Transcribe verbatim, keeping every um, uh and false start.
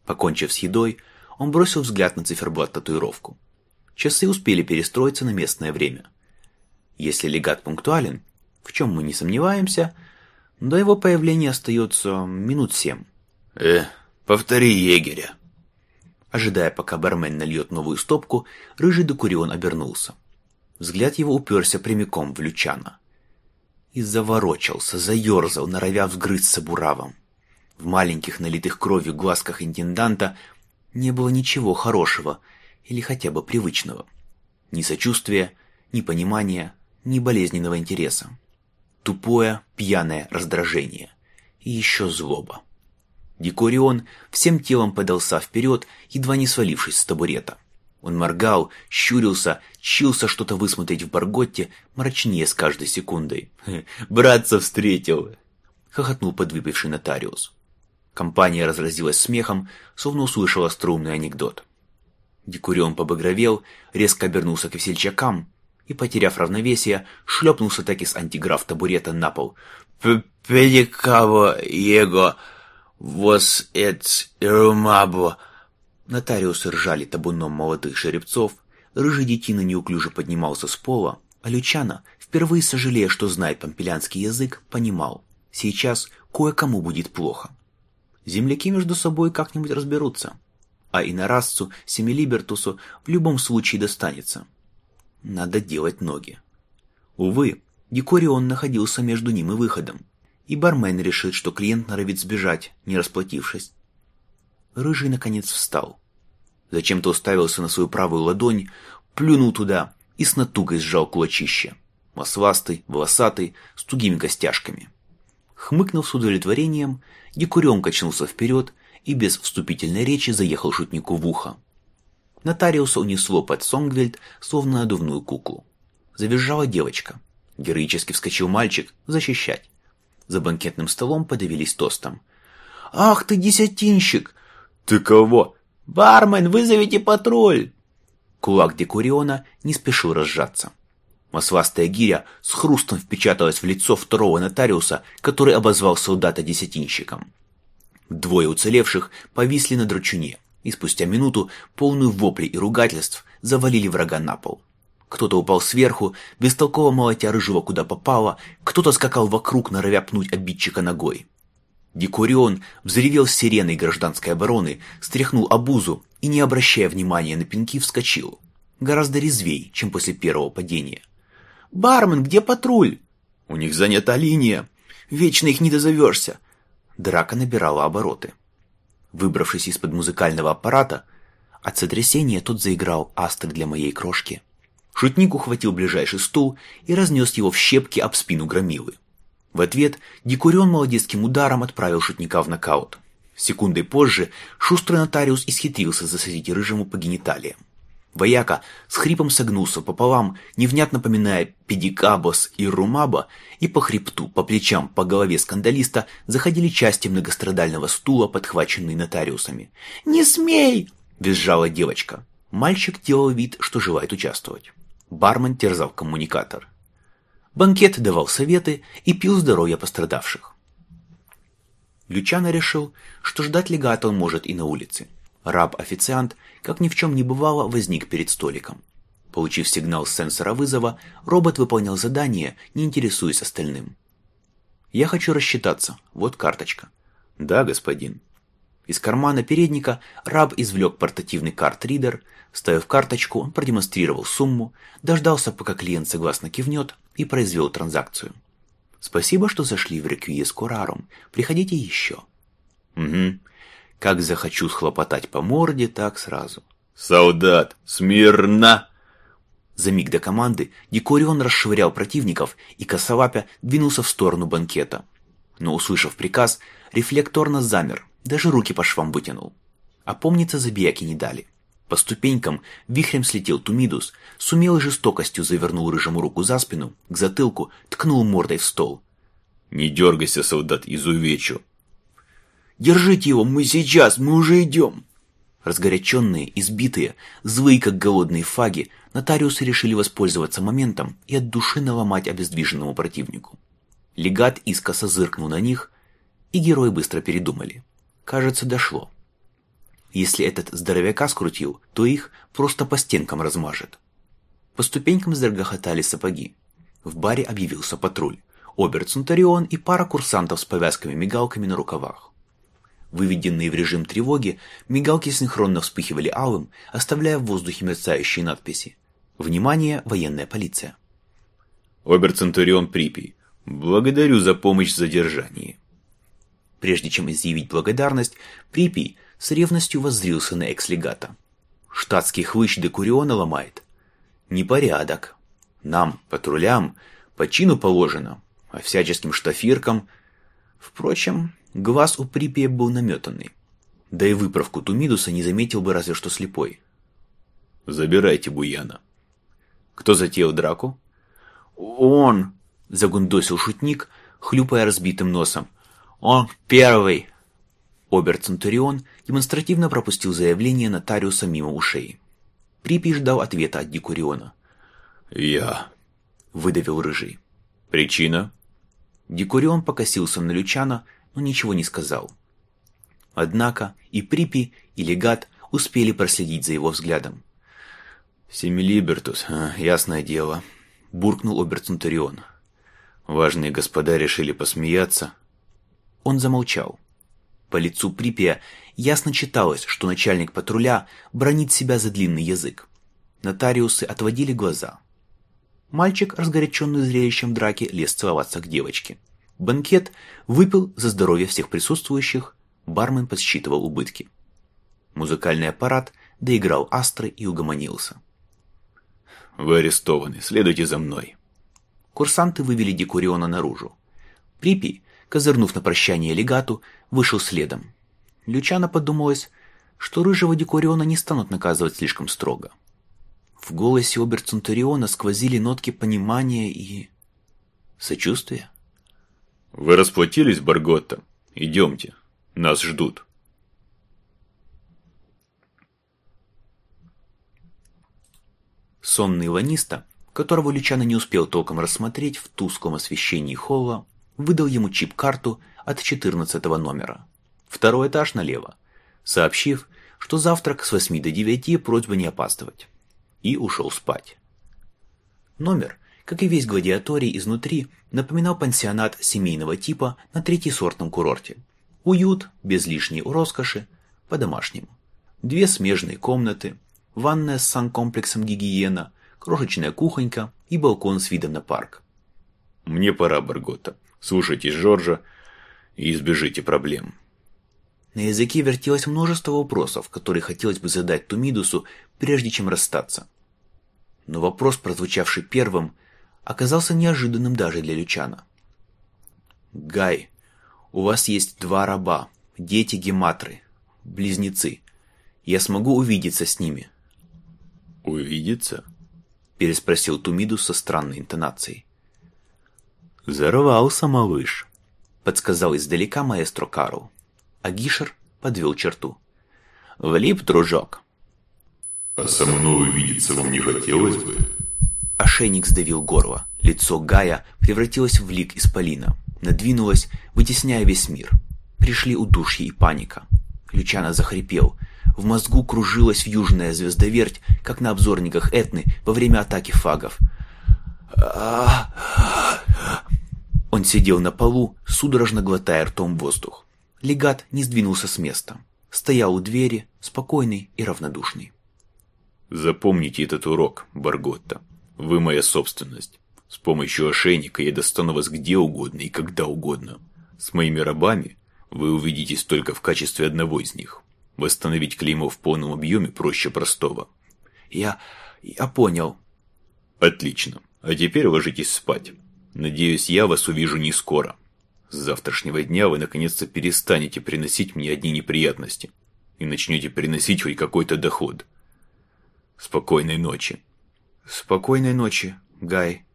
Покончив с едой, он бросил взгляд на циферблат-татуировку. Часы успели перестроиться на местное время. Если легат пунктуален, в чем мы не сомневаемся, до его появления остается минут семь. «Э, повтори егеря». Ожидая, пока бармен нальет новую стопку, рыжий Декурион обернулся. Взгляд его уперся прямиком в Лючана. И заворочался, заерзал, норовя вгрызться буравом. В маленьких налитых кровью глазках интенданта не было ничего хорошего или хотя бы привычного. Ни сочувствия, ни понимания, ни болезненного интереса. Тупое, пьяное раздражение. И еще злоба. Декурион всем телом подался вперед, едва не свалившись с табурета. Он моргал, щурился, чился что-то высмотреть в Барготте, мрачнее с каждой секундой. «Братца встретил!» — хохотнул подвыпивший нотариус. Компания разразилась смехом, словно услышала струнный анекдот. Декурион побагровел, резко обернулся к весельчакам и, потеряв равновесие, шлепнулся таки с антиграф табурета на пол. «Пеликаво его вос эц румабо!» Нотариусы ржали табуном молодых жеребцов, рыжий детина неуклюже поднимался с пола, а Лючано, впервые сожалея, что знает помпелянский язык, понимал, сейчас кое-кому будет плохо. Земляки между собой как-нибудь разберутся, а инорасцу, семилибертусу в любом случае достанется. Надо делать ноги. Увы, Декурион находился между ним и выходом, и бармен решит, что клиент норовит сбежать, не расплатившись. Рыжий наконец встал. Зачем-то уставился на свою правую ладонь, плюнул туда и с натугой сжал кулачище. Масластый, волосатый, с тугими костяшками. Хмыкнув с удовлетворением, Декурион качнулся вперед и без вступительной речи заехал шутнику в ухо. Нотариуса унесло под Сонгвельд, словно надувную куклу. Завизжала девочка. Героически вскочил мальчик защищать. За банкетным столом подавились тостом. «Ах ты, десятинщик!» «Ты кого?» «Бармен, вызовите патруль!» Кулак Декуриона не спешил разжаться. Масластая гиря с хрустом впечаталась в лицо второго нотариуса, который обозвал солдата десятинщиком. Двое уцелевших повисли на драчуне, и спустя минуту, полную воплей и ругательств, завалили врага на пол. Кто-то упал сверху, бестолково молотя рыжего куда попало, кто-то скакал вокруг, норовя пнуть обидчика ногой. Декурион взревел с сиреной гражданской обороны, стряхнул обузу и, не обращая внимания на пинки, вскочил. Гораздо резвей, чем после первого падения. «Бармен, где патруль?» «У них занята линия. Вечно их не дозовешься». Драка набирала обороты. Выбравшись из-под музыкального аппарата, от сотрясения тот заиграл «Астры для моей крошки». Шутник ухватил ближайший стул и разнес его в щепки об спину громилы. В ответ Декурион молодецким ударом отправил шутника в нокаут. Секундой позже шустрый нотариус исхитрился засадить рыжему по гениталиям. Вояка с хрипом согнулся пополам, невнятно поминая педикабос и румаба, и по хребту, по плечам, по голове скандалиста заходили части многострадального стула, подхваченные нотариусами. «Не смей!» – визжала девочка. Мальчик делал вид, что желает участвовать. Бармен терзал коммуникатор. Банкет давал советы и пил здоровье пострадавших. Лючано решил, что ждать легата он может и на улице. Раб-официант, как ни в чем не бывало, возник перед столиком. Получив сигнал с сенсора вызова, робот выполнял задание, не интересуясь остальным. «Я хочу рассчитаться. Вот карточка». «Да, господин». Из кармана передника раб извлек портативный карт-ридер, вставив карточку, он продемонстрировал сумму, дождался, пока клиент согласно кивнет, и произвел транзакцию. «Спасибо, что зашли в Реквиес Курарум. Приходите еще». «Угу. Как захочу схлопотать по морде, так сразу». «Солдат, смирно!» За миг до команды Декурион расшвырял противников и косолапя двинулся в сторону банкета. Но, услышав приказ, рефлекторно замер, даже руки по швам вытянул. Опомниться забияки не дали. По ступенькам вихрем слетел Тумидус, с умелой жестокостью завернул рыжему руку за спину, к затылку, ткнул мордой в стол. «Не дергайся, солдат, изувечу!» «Держите его, мы сейчас, мы уже идем!» Разгоряченные, избитые, злые, как голодные фаги, нотариусы решили воспользоваться моментом и от души наломать обездвиженному противнику. Легат искоса зыркнул на них, и герои быстро передумали. Кажется, дошло. Если этот здоровяка скрутил, то их просто по стенкам размажет. По ступенькам загрохотали сапоги. В баре объявился патруль. Обер-центурион и пара курсантов с повязками-мигалками на рукавах. Выведенные в режим тревоги, мигалки синхронно вспыхивали алым, оставляя в воздухе мерцающие надписи. «Внимание, военная полиция». Обер-центурион Припий, благодарю за помощь в задержании. Прежде чем изъявить благодарность, Припий с ревностью воззрился на экс-легата. «Штатский хлыщ Декуриона ломает. Непорядок. Нам, патрулям, по чину положено, а всяческим штафиркам...» Впрочем, глаз у Припия был наметанный. Да и выправку Тумидуса не заметил бы разве что слепой. «Забирайте Буяна». «Кто затеял драку?» «Он!» — загундосил шутник, хлюпая разбитым носом. «Он первый!» Обер-центурион демонстративно пропустил заявление нотариуса мимо ушей. Припий ждал ответа от Декуриона. «Я...» — выдавил рыжий. «Причина?» Декурион покосился на Лючана, но ничего не сказал. Однако и Припий, и легат успели проследить за его взглядом. «Семилибертус, а, ясное дело», — буркнул обер-центурион. «Важные господа решили посмеяться». Он замолчал. По лицу Припия ясно читалось, что начальник патруля бранит себя за длинный язык. Нотариусы отводили глаза. Мальчик, разгоряченный зрелищем драки, лез целоваться к девочке. Банкет выпил за здоровье всех присутствующих, бармен подсчитывал убытки. Музыкальный аппарат доиграл астры и угомонился. «Вы арестованы, следуйте за мной». Курсанты вывели Декуриона наружу. Припий, козырнув на прощание легату, вышел следом. Лючано подумалось, что рыжего Декуриона не станут наказывать слишком строго. В голосе обер-центуриона сквозили нотки понимания и... сочувствия. «Вы расплатились, Барготта? Идемте, нас ждут». Сонный ланиста, которого Лючано не успел толком рассмотреть в тусклом освещении холла, выдал ему чип-карту от четырнадцатого номера. Второй этаж налево, сообщив, что завтрак с восьми до девяти, просьба не опаздывать. И ушел спать. Номер, как и весь гладиаторий изнутри, напоминал пансионат семейного типа на третьесортном курорте. Уют, без лишней роскоши, по-домашнему. Две смежные комнаты, ванная с санкомплексом гигиена, крошечная кухонька и балкон с видом на парк. «Мне пора, Барготта. Слушайте Жоржа и избежите проблем». На языке вертелось множество вопросов, которые хотелось бы задать Тумидусу, прежде чем расстаться. Но вопрос, прозвучавший первым, оказался неожиданным даже для Лючано. «Гай, у вас есть два раба, дети Гематры, близнецы. Я смогу увидеться с ними?» «Увидеться?» – переспросил Тумидус со странной интонацией. «Взорвался, малыш», – подсказал издалека маэстро Карл. А Гишер подвел черту. «Влип, дружок». «А со мной увидеться вам не хотелось бы?» Ошейник сдавил горло. Лицо Гая превратилось в лик исполина. Надвинулось, вытесняя весь мир. Пришли удушье и паника. Лючано захрипел. В мозгу кружилась вьюжная звездоверть, как на обзорниках Этны во время атаки фагов. Он сидел на полу, судорожно глотая ртом воздух. Легат не сдвинулся с места. Стоял у двери, спокойный и равнодушный. «Запомните этот урок, Барготта. Вы моя собственность. С помощью ошейника я достану вас где угодно и когда угодно. С моими рабами вы увидитесь только в качестве одного из них. Восстановить клеймо в полном объеме проще простого». «Я... я понял». «Отлично. А теперь ложитесь спать. Надеюсь, я вас увижу не скоро. С завтрашнего дня вы наконец-то перестанете приносить мне одни неприятности и начнете приносить хоть какой-то доход. Спокойной ночи». «Спокойной ночи, Гай».